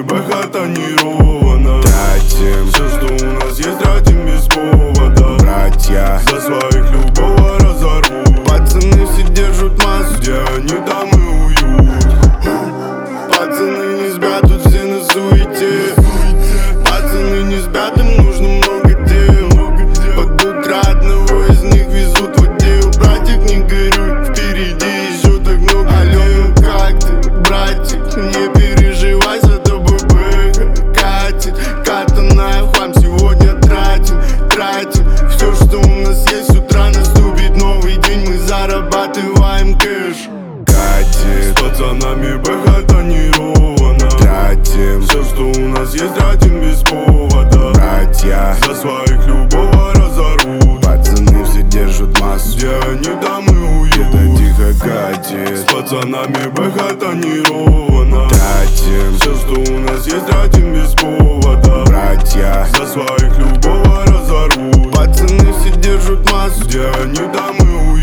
бэха тонировано. Тратим все, что у нас есть, тратим без повода. Братья за своих любого разорвут. Пацаны все держат массу, где они, там и уют. Пацаны не спят, тут все на суете. Пацаны не спят, им нужно много дел. Под утро одного из них везут в отдел. Братик, не горюй, впереди еще так много. Алло, как ты, братик, не переживай, за тобой бэха катит. Катаная в хлам сегодня тратим. Все, что у нас есть, с утра наступит новый день. Мы зарабатываем кэш. Катит, с пацанами бэха тонировано. Тратим все, что у нас есть, тратим без повода. Братья за своих любого разорвут. Пацаны все держат массу, где они, там и уют. Где-то тихо катит, с пацанами бэха тонировано. Тратим все, что у нас есть, тратим без повода. Братья за своих любого разорвут. Пацаны все держат массу, где они, там и уют.